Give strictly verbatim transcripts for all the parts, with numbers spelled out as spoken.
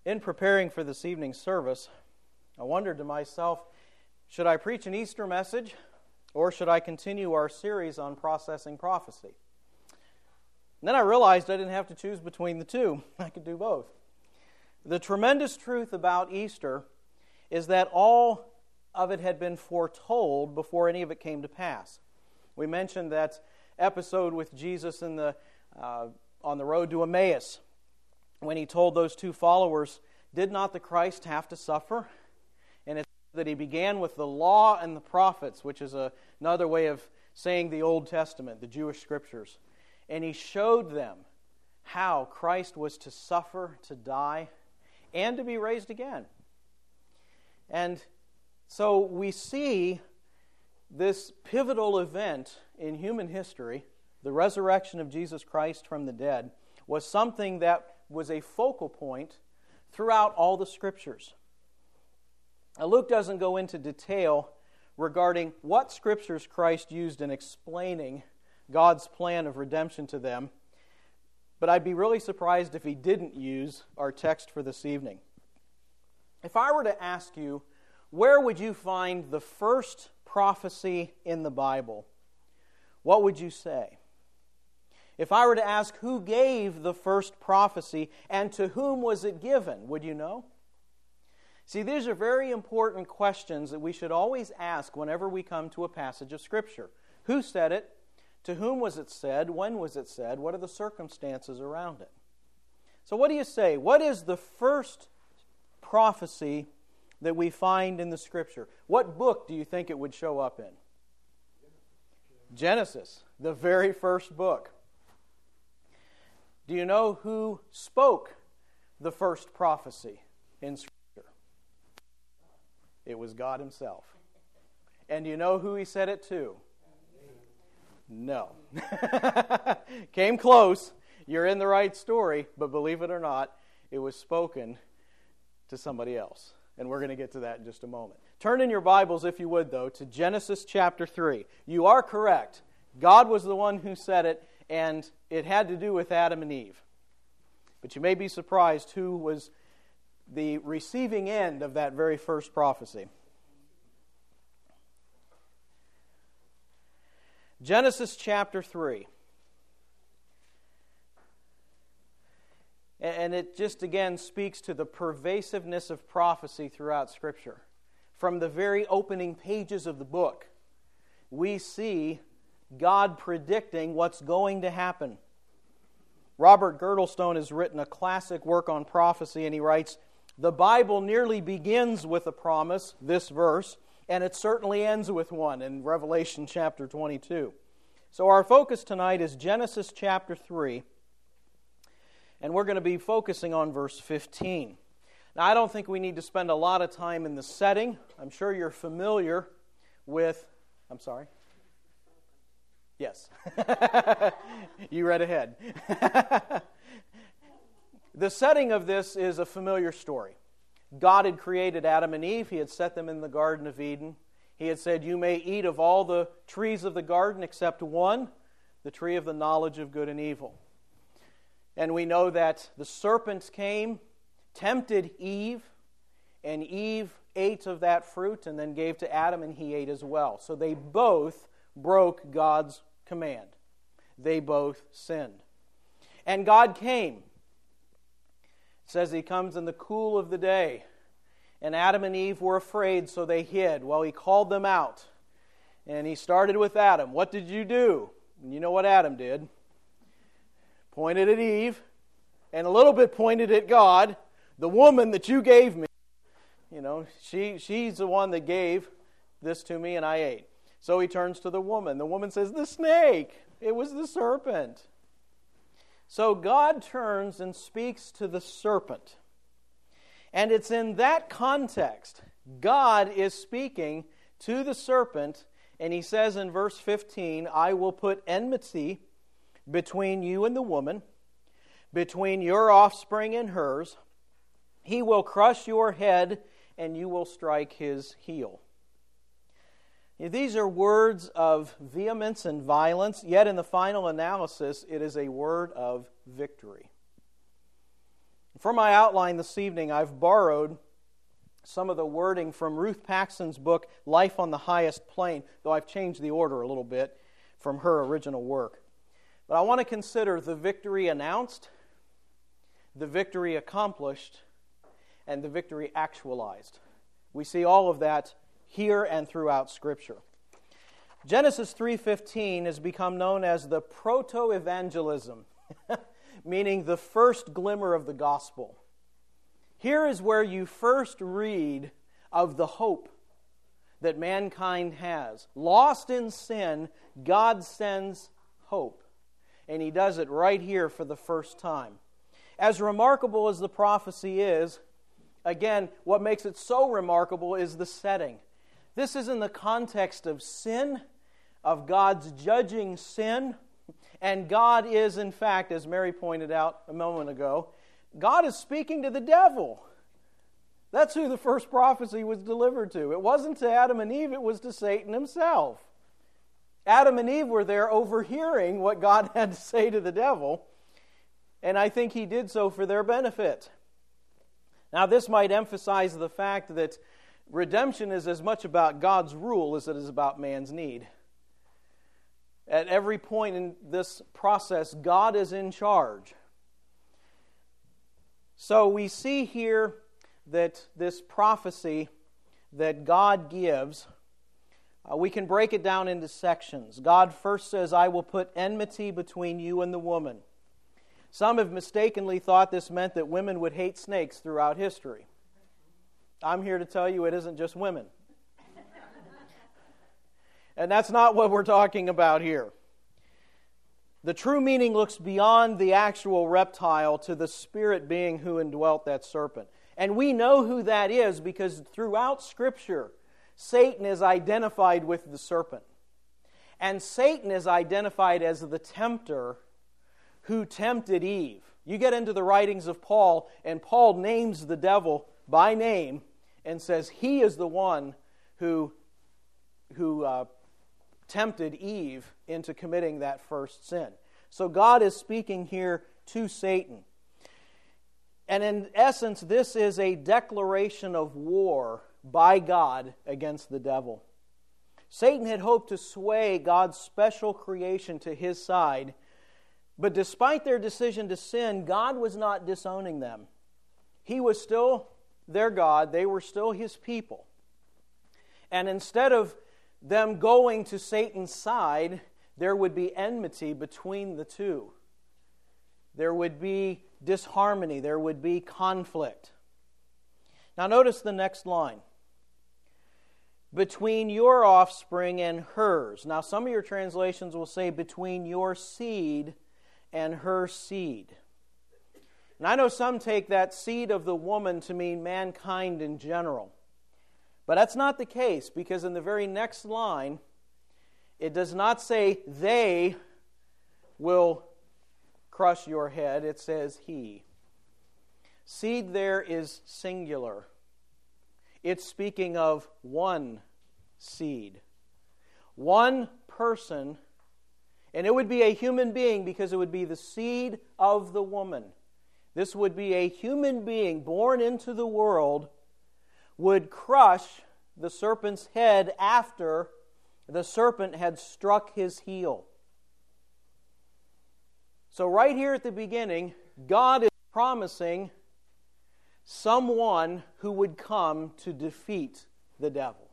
In preparing for this evening's service, I wondered to myself, should I preach an Easter message, or should I continue our series on processing prophecy? And then I realized I didn't have to choose between the two. I could do both. The tremendous truth about Easter is that all of it had been foretold before any of it came to pass. We mentioned that episode with Jesus in the uh, on the road to Emmaus, when he told those two followers, did not the Christ have to suffer? And it's that he began with the law and the prophets, which is a, another way of saying the Old Testament, the Jewish Scriptures. And he showed them how Christ was to suffer, to die, and to be raised again. And so we see this pivotal event in human history, the resurrection of Jesus Christ from the dead, was something that was a focal point throughout all the Scriptures. Now, Luke doesn't go into detail regarding what Scriptures Christ used in explaining God's plan of redemption to them, but I'd be really surprised if he didn't use our text for this evening. If I were to ask you, where would you find the first prophecy in the Bible, what would you say? If I were to ask who gave the first prophecy and to whom was it given, would you know? See, these are very important questions that we should always ask whenever we come to a passage of Scripture. Who said it? To whom was it said? When was it said? What are the circumstances around it? So what do you say? What is the first prophecy that we find in the Scripture? What book do you think it would show up in? Genesis, the very first book. Do you know who spoke the first prophecy in Scripture? It was God Himself. And do you know who He said it to? No. Came close. You're in the right story, but believe it or not, it was spoken to somebody else. And we're going to get to that in just a moment. Turn in your Bibles, if you would, though, to Genesis chapter three. You are correct. God was the one who said it, and it had to do with Adam and Eve. But you may be surprised who was the receiving end of that very first prophecy. Genesis chapter three. And it just again speaks to the pervasiveness of prophecy throughout Scripture. From the very opening pages of the book, we see God predicting what's going to happen. Robert Girdlestone has written a classic work on prophecy, and he writes, "The Bible nearly begins with a promise, this verse, and it certainly ends with one in Revelation chapter twenty-two. So our focus tonight is Genesis chapter three, and we're going to be focusing on verse fifteen. Now, I don't think we need to spend a lot of time in the setting. I'm sure you're familiar with... I'm sorry? Yes. You read ahead. The setting of this is a familiar story. God had created Adam and Eve. He had set them in the Garden of Eden. He had said, you may eat of all the trees of the garden except one, the tree of the knowledge of good and evil. And we know that the serpent came, tempted Eve, and Eve ate of that fruit and then gave to Adam, and he ate as well. So they both broke God's command. They both sinned. And God came. It says He comes in the cool of the day. And Adam and Eve were afraid, so they hid. Well, He called them out. And He started with Adam. What did you do? And you know what Adam did? Pointed at Eve, and a little bit pointed at God. The woman that you gave me, you know, she she's the one that gave this to me, and I ate. So He turns to the woman. The woman says, the snake. It was the serpent. So God turns and speaks to the serpent. And it's in that context, God is speaking to the serpent, and He says in verse fifteen, I will put enmity between you and the woman, between your offspring and hers. He will crush your head, and you will strike his heel. These are words of vehemence and violence, yet in the final analysis, it is a word of victory. For my outline this evening, I've borrowed some of the wording from Ruth Paxson's book, Life on the Highest Plane, though I've changed the order a little bit from her original work. But I want to consider the victory announced, the victory accomplished, and the victory actualized. We see all of that here and throughout Scripture. Genesis three fifteen has become known as the proto-evangelism, meaning the first glimmer of the gospel. Here is where you first read of the hope that mankind has. Lost in sin, God sends hope. And He does it right here for the first time. As remarkable as the prophecy is, again, what makes it so remarkable is the setting. This is in the context of sin, of God's judging sin, and God is, in fact, as Mary pointed out a moment ago, God is speaking to the devil. That's who the first prophecy was delivered to. It wasn't to Adam and Eve, it was to Satan himself. Adam and Eve were there overhearing what God had to say to the devil, and I think He did so for their benefit. Now, this might emphasize the fact that redemption is as much about God's rule as it is about man's need. At every point in this process, God is in charge. So we see here that this prophecy that God gives, uh, we can break it down into sections. God first says, I will put enmity between you and the woman. Some have mistakenly thought this meant that women would hate snakes throughout history. I'm here to tell you it isn't just women. And that's not what we're talking about here. The true meaning looks beyond the actual reptile to the spirit being who indwelt that serpent. And we know who that is because throughout Scripture, Satan is identified with the serpent. And Satan is identified as the tempter who tempted Eve. You get into the writings of Paul, and Paul names the devil by name and says he is the one who, who uh, tempted Eve into committing that first sin. So God is speaking here to Satan. And in essence, this is a declaration of war by God against the devil. Satan had hoped to sway God's special creation to his side, but despite their decision to sin, God was not disowning them. He was still their God. They were still His people. And instead of them going to Satan's side, there would be enmity between the two. There would be disharmony. There would be conflict. Now notice the next line. Between your offspring and hers. Now some of your translations will say between your seed and her seed. And I know some take that seed of the woman to mean mankind in general. But that's not the case, because in the very next line, it does not say they will crush your head. It says he. Seed there is singular. It's speaking of one seed. One person, and it would be a human being because it would be the seed of the woman. This would be a human being born into the world, would crush the serpent's head after the serpent had struck his heel. So right here at the beginning, God is promising someone who would come to defeat the devil.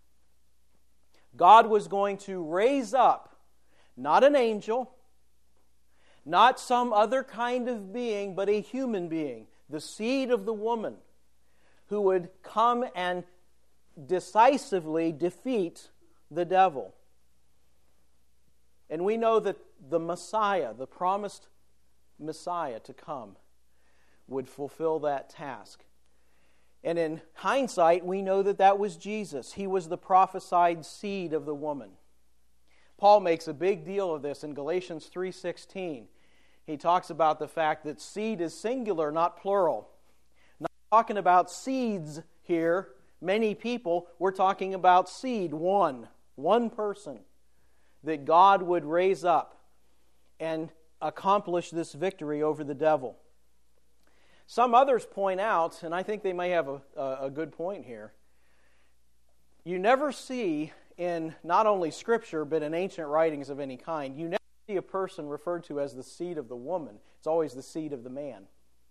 God was going to raise up not an angel, not some other kind of being, but a human being, the seed of the woman, who would come and decisively defeat the devil. And we know that the Messiah, the promised Messiah to come, would fulfill that task. And in hindsight, we know that that was Jesus. He was the prophesied seed of the woman. Paul makes a big deal of this in Galatians three sixteen. He talks about the fact that seed is singular, not plural. Not talking about seeds here, many people. We're talking about seed, one, one person, that God would raise up and accomplish this victory over the devil. Some others point out, and I think they may have a, a, a good point here, you never see in not only Scripture, but in ancient writings of any kind, you never see a person referred to as the seed of the woman. It's always the seed of the man.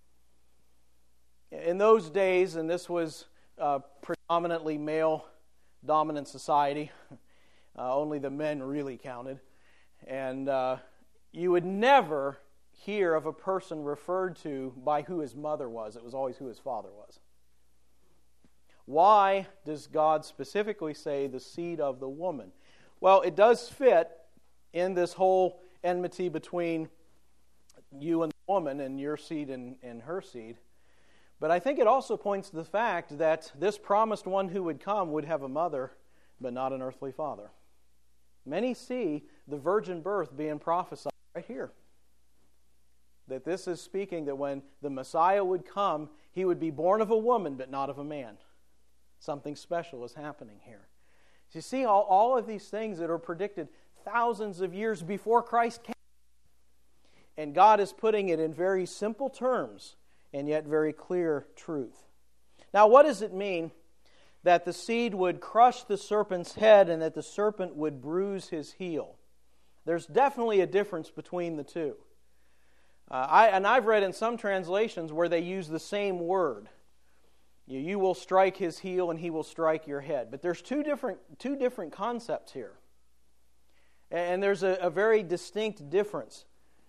In those days, and this was uh, predominantly male-dominant society, uh, only the men really counted, and uh, you would never hear of a person referred to by who his mother was. It was always who his father was. Why does God specifically say the seed of the woman? Well, it does fit in this whole enmity between you and the woman and your seed and, and her seed. But I think it also points to the fact that this promised one who would come would have a mother, but not an earthly father. Many see the virgin birth being prophesied right here. That this is speaking that when the Messiah would come, he would be born of a woman, but not of a man. Something special is happening here. So you see all, all of these things that are predicted thousands of years before Christ came. And God is putting it in very simple terms, and yet very clear truth. Now, what does it mean that the seed would crush the serpent's head and that the serpent would bruise his heel? There's definitely a difference between the two. Uh, I, and I've read in some translations where they use the same word. You, you will strike his heel and he will strike your head. But there's two different, two different concepts here. And there's a, a very distinct difference.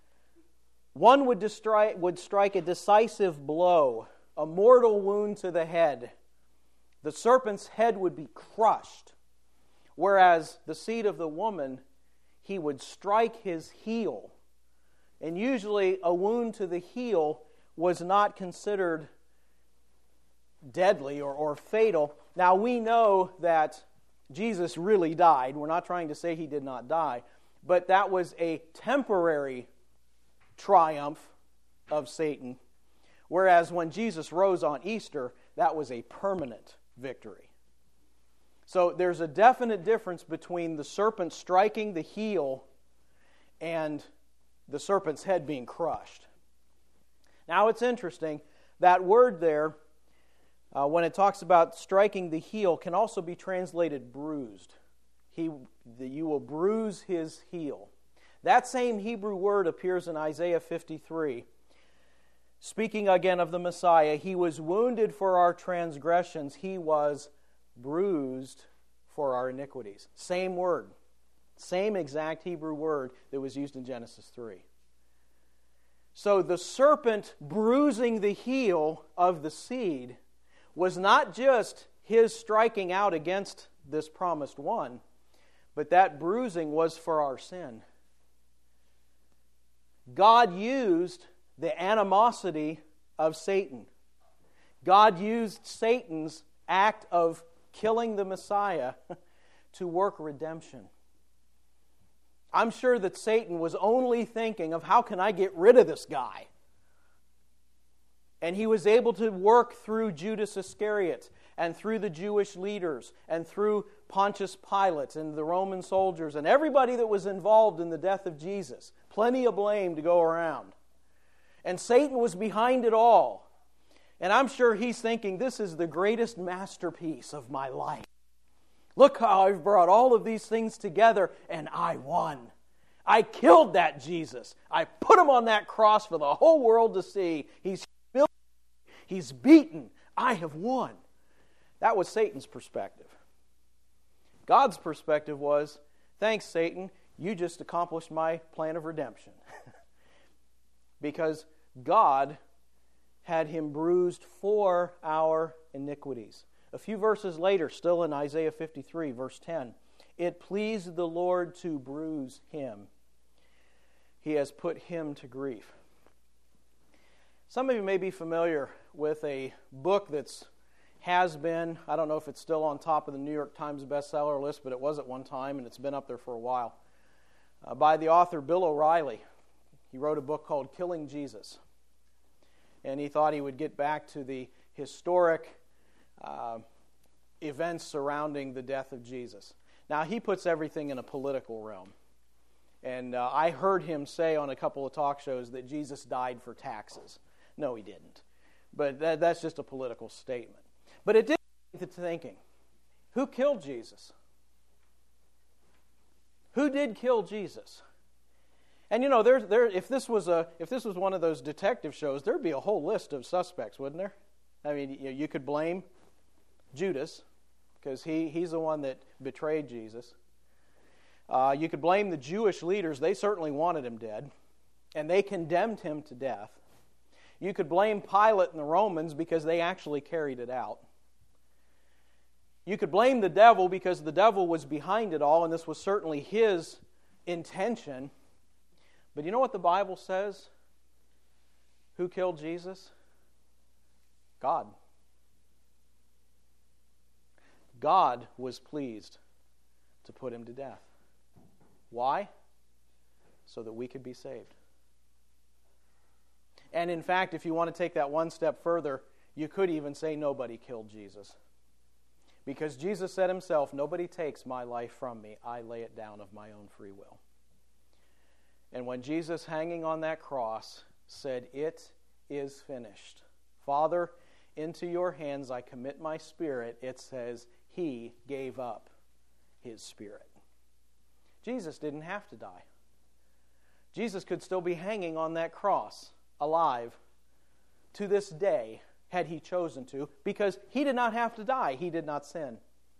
One would, destri- would strike a decisive blow, a mortal wound to the head. The serpent's head would be crushed. Whereas the seed of the woman, he would strike his heel. And usually a wound to the heel was not considered deadly or, or fatal. Now we know that Jesus really died. We're not trying to say he did not die. But that was a temporary triumph of Satan. Whereas when Jesus rose on Easter, that was a permanent victory. So there's a definite difference between the serpent striking the heel and the serpent's head being crushed. Now it's interesting, that word there, uh, when it talks about striking the heel, can also be translated bruised. He, the, you will bruise his heel. That same Hebrew word appears in Isaiah fifty-three. Speaking again of the Messiah, he was wounded for our transgressions, he was bruised for our iniquities. Same word. Same exact Hebrew word that was used in Genesis three. So the serpent bruising the heel of the seed was not just his striking out against this promised one, but that bruising was for our sin. God used the animosity of Satan. God used Satan's act of killing the Messiah to work redemption. I'm sure that Satan was only thinking of how can I get rid of this guy? And he was able to work through Judas Iscariot and through the Jewish leaders and through Pontius Pilate and the Roman soldiers and everybody that was involved in the death of Jesus. Plenty of blame to go around. And Satan was behind it all. And I'm sure he's thinking, this is the greatest masterpiece of my life. Look how I've brought all of these things together, and I won. I killed that Jesus. I put him on that cross for the whole world to see. He's humiliated. He's beaten. I have won. That was Satan's perspective. God's perspective was, thanks, Satan, you just accomplished my plan of redemption. Because God had him bruised for our iniquities. A few verses later, still in Isaiah fifty-three, verse ten, it pleased the Lord to bruise him. He has put him to grief. Some of you may be familiar with a book that's has been, I don't know if it's still on top of the New York Times bestseller list, but it was at one time, and it's been up there for a while, uh, by the author Bill O'Reilly. He wrote a book called Killing Jesus. And he thought he would get back to the historic uh, events surrounding the death of Jesus. Now, he puts everything in a political realm. And uh, I heard him say on a couple of talk shows that Jesus died for taxes. No, he didn't. But that, that's just a political statement. But it did get to thinking, who killed Jesus? Who did kill Jesus? And you know, there, there, if this was a, if this was one of those detective shows, there'd be a whole list of suspects, wouldn't there? I mean, you, you could blame Judas because he, he's the one that betrayed Jesus. Uh, you could blame the Jewish leaders; they certainly wanted him dead, and they condemned him to death. You could blame Pilate and the Romans because they actually carried it out. You could blame the devil because the devil was behind it all, and this was certainly his intention. But you know what the Bible says? Who killed Jesus? God. God was pleased to put him to death. Why? So that we could be saved. And in fact, if you want to take that one step further, you could even say nobody killed Jesus. Because Jesus said himself, "Nobody takes my life from me. I lay it down of my own free will." And when Jesus, hanging on that cross, said, "It is finished. Father, into your hands I commit my spirit," it says he gave up his spirit. Jesus didn't have to die. Jesus could still be hanging on that cross, alive, to this day, had he chosen to, because he did not have to die. He did not sin.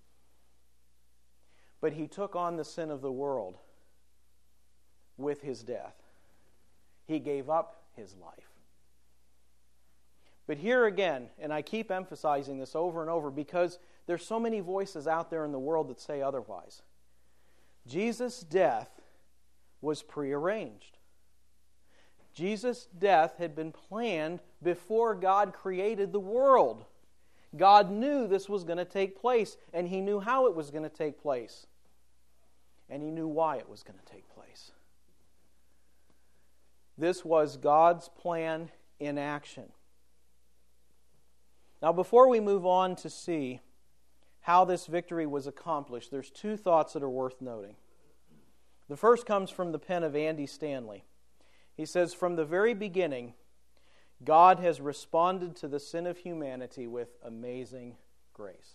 But he took on the sin of the world with his death. He gave up his life. But here again, and I keep emphasizing this over and over because there's so many voices out there in the world that say otherwise. Jesus' death was prearranged. Jesus' death had been planned before God created the world. God knew this was going to take place, and he knew how it was going to take place. And he knew why it was going to take place. This was God's plan in action. Now, before we move on to see how this victory was accomplished, there's two thoughts that are worth noting. The first comes from the pen of Andy Stanley. He says, "From the very beginning, God has responded to the sin of humanity with amazing grace."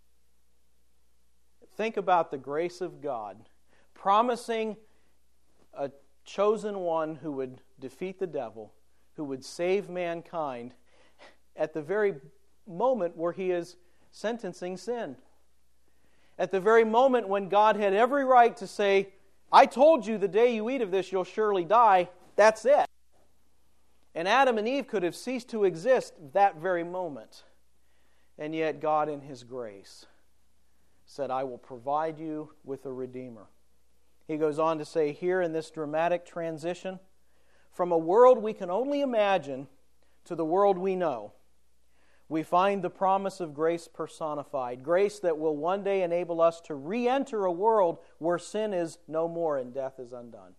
Think about the grace of God, promising a chosen one who would defeat the devil, who would save mankind at the very moment where he is sentencing sin. At the very moment when God had every right to say, "I told you the day you eat of this, you'll surely die," that's it. And Adam and Eve could have ceased to exist that very moment. And yet God in his grace said, "I will provide you with a Redeemer." He goes on to say here in this dramatic transition, from a world we can only imagine to the world we know, we find the promise of grace personified, grace that will one day enable us to re-enter a world where sin is no more and death is undone.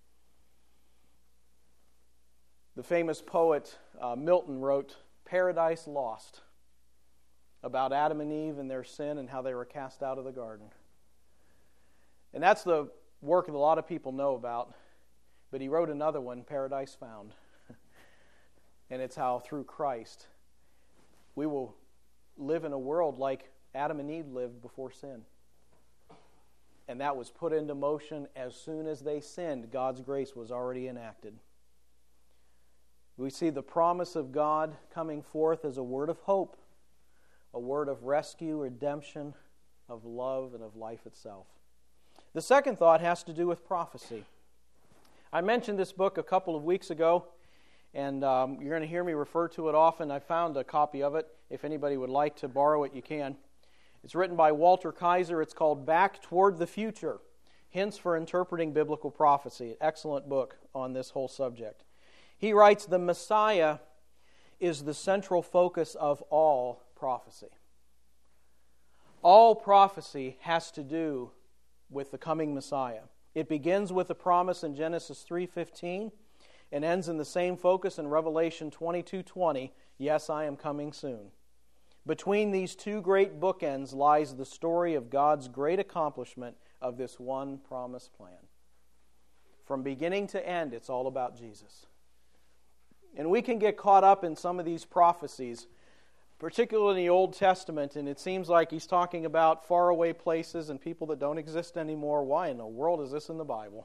The famous poet uh, Milton wrote Paradise Lost, about Adam and Eve and their sin and how they were cast out of the garden. And that's the work that a lot of people know about, but he wrote another one, Paradise Found. And it's how through Christ we will live in a world like Adam and Eve lived before sin. And that was put into motion as soon as they sinned. God's grace was already enacted. We see the promise of God coming forth as a word of hope, a word of rescue, redemption, of love, and of life itself. The second thought has to do with prophecy. I mentioned this book a couple of weeks ago, and um, you're going to hear me refer to it often. I found a copy of it. If anybody would like to borrow it, you can. It's written by Walter Kaiser. It's called Back Toward the Future, Hints for Interpreting Biblical Prophecy. An excellent book on this whole subject. He writes, "The Messiah is the central focus of all prophecy." All prophecy has to do with the coming Messiah. It begins with a promise in Genesis three fifteen and ends in the same focus in Revelation twenty-two twenty, "Yes, I am coming soon." Between these two great bookends lies the story of God's great accomplishment of this one promised plan. From beginning to end, it's all about Jesus. And we can get caught up in some of these prophecies, particularly in the Old Testament, and it seems like he's talking about faraway places and people that don't exist anymore. Why in the world is this in the Bible?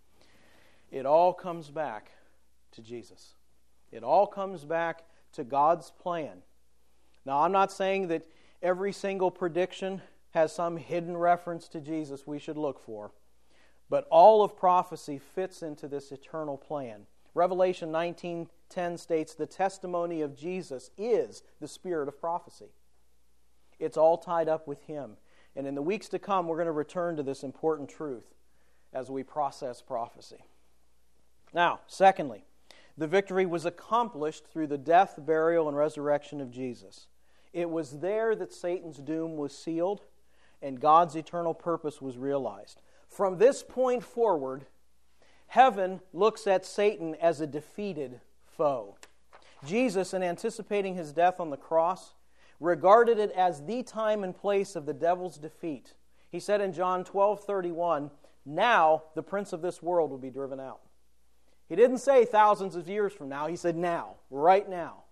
It all comes back to Jesus. It all comes back to God's plan. Now, I'm not saying that every single prediction has some hidden reference to Jesus we should look for, but all of prophecy fits into this eternal plan. Revelation nineteen ten states, the testimony of Jesus is the spirit of prophecy. It's all tied up with Him. And in the weeks to come, we're going to return to this important truth as we process prophecy. Now, secondly, the victory was accomplished through the death, burial, and resurrection of Jesus. It was there that Satan's doom was sealed and God's eternal purpose was realized. From this point forward, heaven looks at Satan as a defeated foe. Jesus, in anticipating His death on the cross, regarded it as the time and place of the devil's defeat. He said in John twelve thirty-one, now the prince of this world will be driven out. He didn't say thousands of years from now. He said now, right now.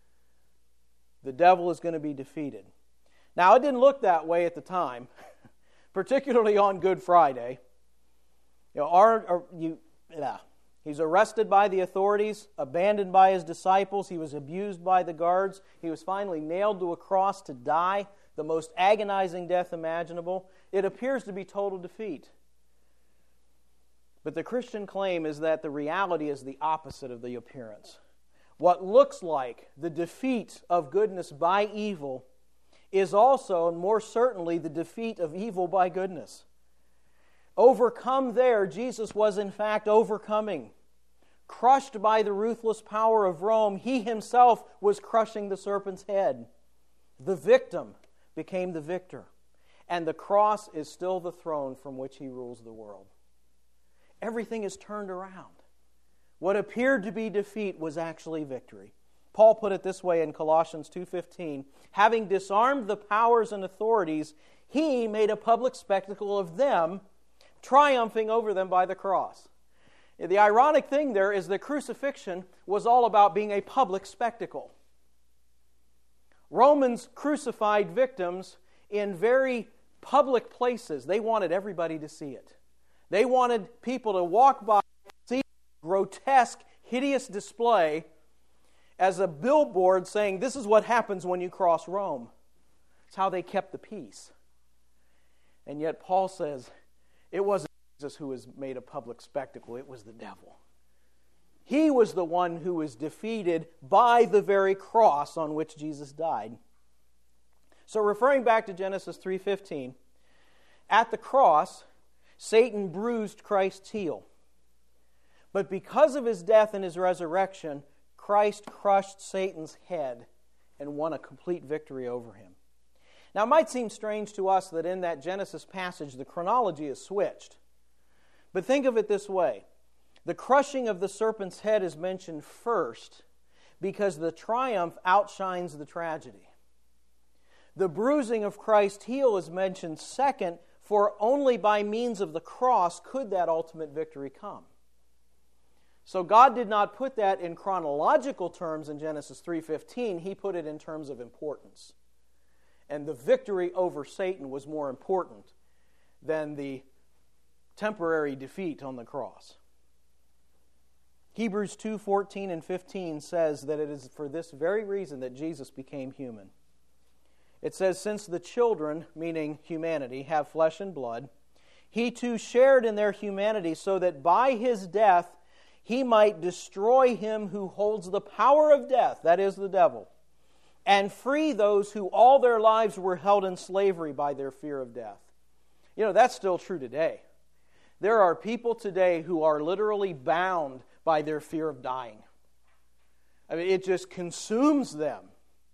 The devil is going to be defeated. Now, it didn't look that way at the time, particularly on Good Friday. You know, our, our, you, yeah. He's arrested by the authorities, abandoned by His disciples. He was abused by the guards. He was finally nailed to a cross to die, the most agonizing death imaginable. It appears to be total defeat. But the Christian claim is that the reality is the opposite of the appearance. What looks like the defeat of goodness by evil is also, and more certainly, the defeat of evil by goodness. Overcome there, Jesus was in fact overcoming. Crushed by the ruthless power of Rome, He Himself was crushing the serpent's head. The victim became the victor. And the cross is still the throne from which He rules the world. Everything is turned around. What appeared to be defeat was actually victory. Paul put it this way in Colossians two fifteen, having disarmed the powers and authorities, He made a public spectacle of them, triumphing over them by the cross. The ironic thing there is that crucifixion was all about being a public spectacle. Romans crucified victims in very public places. They wanted everybody to see it. They wanted people to walk by and see a grotesque, hideous display as a billboard saying, this is what happens when you cross Rome. It's how they kept the peace. And yet Paul says, it wasn't Jesus who was made a public spectacle, it was the devil. He was the one who was defeated by the very cross on which Jesus died. So referring back to Genesis three fifteen, at the cross, Satan bruised Christ's heel. But because of His death and His resurrection, Christ crushed Satan's head and won a complete victory over him. Now, it might seem strange to us that in that Genesis passage the chronology is switched. But think of it this way. The crushing of the serpent's head is mentioned first because the triumph outshines the tragedy. The bruising of Christ's heel is mentioned second, for only by means of the cross could that ultimate victory come. So God did not put that in chronological terms in Genesis three fifteen. He put it in terms of importance. And the victory over Satan was more important than the temporary defeat on the cross. Hebrews two fourteen and fifteen says that it is for this very reason that Jesus became human. It says, since the children, meaning humanity, have flesh and blood, He too shared in their humanity so that by His death He might destroy him who holds the power of death, that is the devil, and free those who all their lives were held in slavery by their fear of death. You know, that's still true today. There are people today who are literally bound by their fear of dying. I mean, it just consumes them.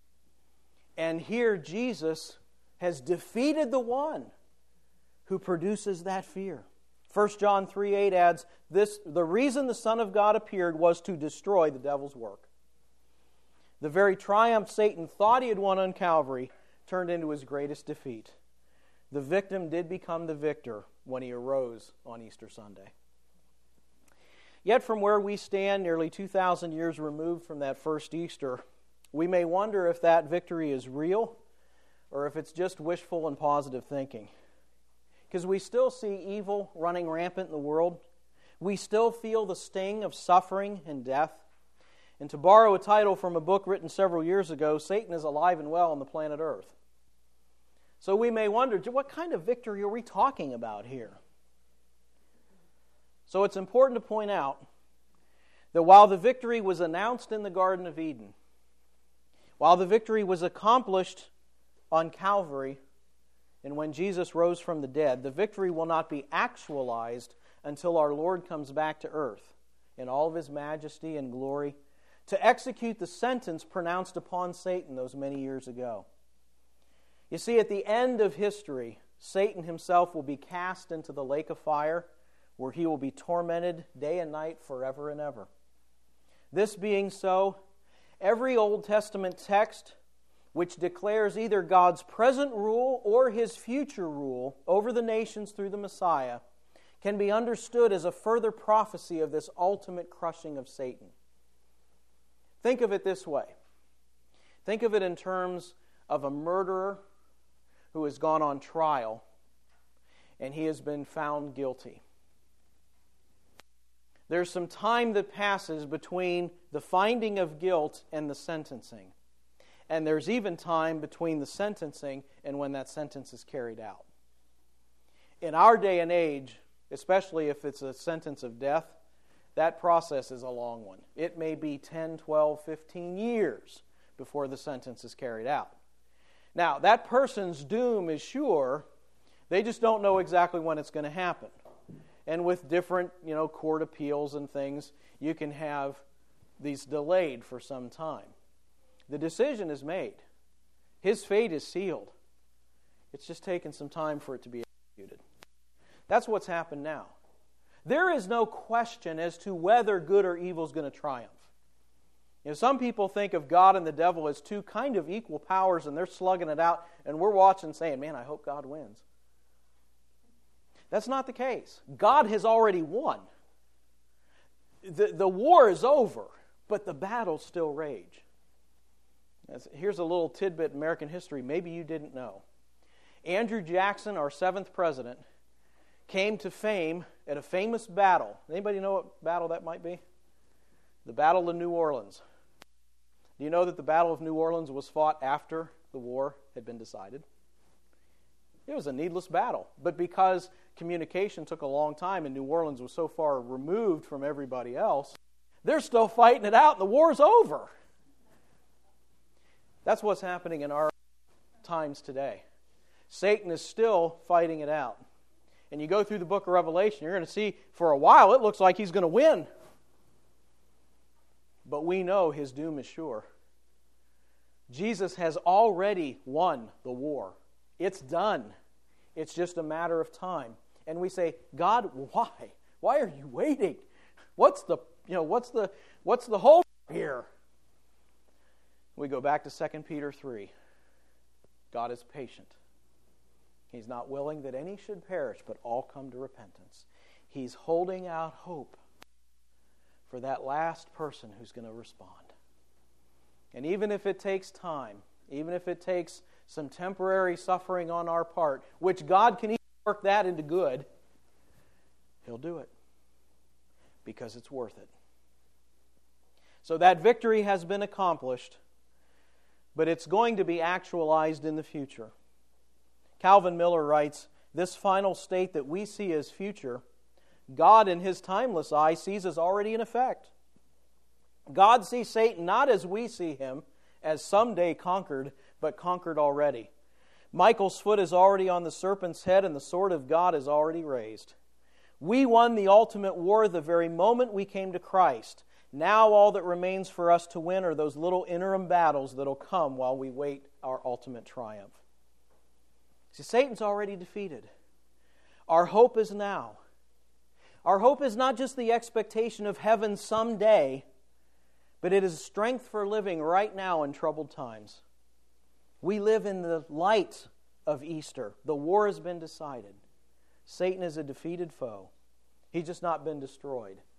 And here Jesus has defeated the one who produces that fear. First John three eight adds, "This the reason the Son of God appeared was to destroy the devil's work." The very triumph Satan thought he had won on Calvary turned into his greatest defeat. The victim did become the victor when he arose on Easter Sunday. Yet from where we stand, nearly two thousand years removed from that first Easter, we may wonder if that victory is real or if it's just wishful and positive thinking. Because we still see evil running rampant in the world. We still feel the sting of suffering and death. And to borrow a title from a book written several years ago, Satan is alive and well on the planet Earth. So we may wonder, what kind of victory are we talking about here? So it's important to point out that while the victory was announced in the Garden of Eden, while the victory was accomplished on Calvary, and when Jesus rose from the dead, the victory will not be actualized until our Lord comes back to earth in all of His majesty and glory to execute the sentence pronounced upon Satan those many years ago. You see, at the end of history, Satan himself will be cast into the lake of fire, where he will be tormented day and night forever and ever. This being so, every Old Testament text which declares either God's present rule or His future rule over the nations through the Messiah can be understood as a further prophecy of this ultimate crushing of Satan. Think of it this way. Think of it in terms of a murderer who has gone on trial and he has been found guilty. There's some time that passes between the finding of guilt and the sentencing. And there's even time between the sentencing and when that sentence is carried out. In our day and age, especially if it's a sentence of death, that process is a long one. It may be ten, twelve, fifteen years before the sentence is carried out. Now, that person's doom is sure. They just don't know exactly when it's going to happen. And with different, you know, court appeals and things, you can have these delayed for some time. The decision is made. His fate is sealed. It's just taken some time for it to be executed. That's what's happened now. There is no question as to whether good or evil is going to triumph. You know, some people think of God and the devil as two kind of equal powers, and they're slugging it out, and we're watching saying, man, I hope God wins. That's not the case. God has already won. The, the war is over, but the battles still rage. Here's a little tidbit in American history maybe you didn't know. Andrew Jackson, our seventh president, came to fame at a famous battle. Anybody know what battle that might be? The Battle of New Orleans. Do you know that the Battle of New Orleans was fought after the war had been decided? It was a needless battle. But because communication took a long time and New Orleans was so far removed from everybody else, they're still fighting it out and the war's over. That's what's happening in our times today. Satan is still fighting it out. And you go through the book of Revelation, you're going to see for a while it looks like he's going to win. But we know his doom is sure. Jesus has already won the war. It's done. It's just a matter of time. And we say, God, why? Why are you waiting? What's the, you know, what's the, what's the hope here? We go back to Second Peter three. God is patient. He's not willing that any should perish, but all come to repentance. He's holding out hope for that last person who's going to respond. And even if it takes time, even if it takes some temporary suffering on our part, which God can even work that into good, He'll do it because it's worth it. So that victory has been accomplished, but it's going to be actualized in the future. Calvin Miller writes, this final state that we see as future, God in His timeless eye sees as already in effect. God sees Satan not as we see him, as someday conquered, but conquered already. Michael's foot is already on the serpent's head, and the sword of God is already raised. We won the ultimate war the very moment we came to Christ. Now all that remains for us to win are those little interim battles that'll come while we wait our ultimate triumph. See, Satan's already defeated. Our hope is now. Our hope is not just the expectation of heaven someday, but it is strength for living right now in troubled times. We live in the light of Easter. The war has been decided. Satan is a defeated foe. He's just not been destroyed.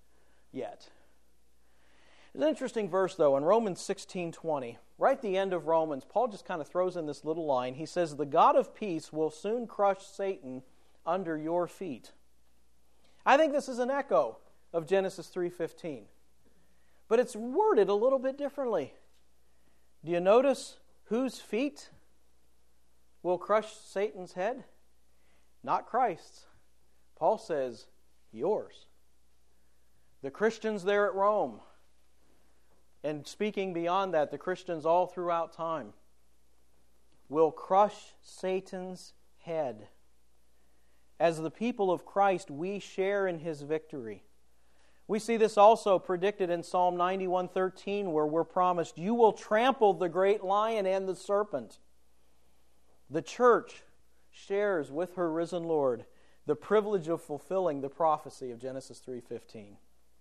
yet. It's an interesting verse, though, in Romans sixteen twenty. Right at the end of Romans, Paul just kind of throws in this little line. He says, "The God of peace will soon crush Satan under your feet." I think this is an echo of Genesis three fifteen. But it's worded a little bit differently. Do you notice whose feet will crush Satan's head? Not Christ's. Paul says, yours. The Christians there at Rome, and speaking beyond that, the Christians all throughout time, will crush Satan's head. As the people of Christ, we share in his victory. We see this also predicted in Psalm ninety-one thirteen, where we're promised, "You will trample the great lion and the serpent." The church shares with her risen Lord the privilege of fulfilling the prophecy of Genesis three fifteen.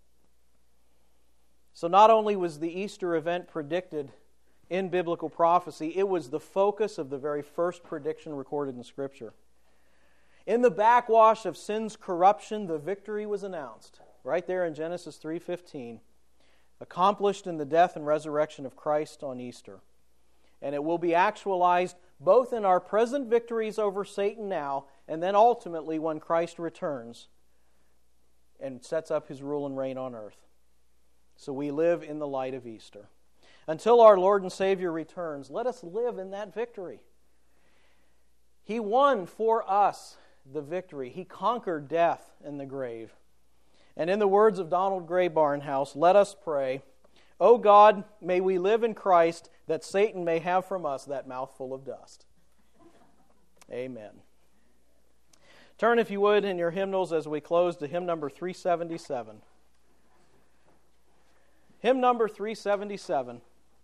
So not only was the Easter event predicted in biblical prophecy, it was the focus of the very first prediction recorded in Scripture. In the backwash of sin's corruption, the victory was announced, right there in Genesis three fifteen, accomplished in the death and resurrection of Christ on Easter. And it will be actualized both in our present victories over Satan now, and then ultimately when Christ returns and sets up his rule and reign on earth. So we live in the light of Easter. Until our Lord and Savior returns, let us live in that victory. He won for us the victory. He conquered death and the grave. And in the words of Donald Gray Barnhouse, let us pray, "O God, may we live in Christ, that Satan may have from us that mouthful of dust." Amen. Turn, if you would, in your hymnals as we close to hymn number three seventy-seven. Hymn number three seventy-seven.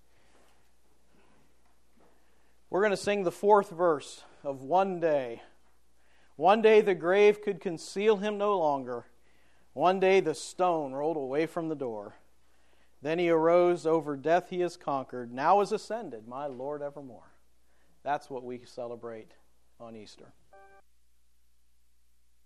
We're going to sing the fourth verse of One Day. One day the grave could conceal him no longer. One day the stone rolled away from the door. Then he arose, over death he has conquered. Now is ascended, my Lord evermore. That's what we celebrate on Easter.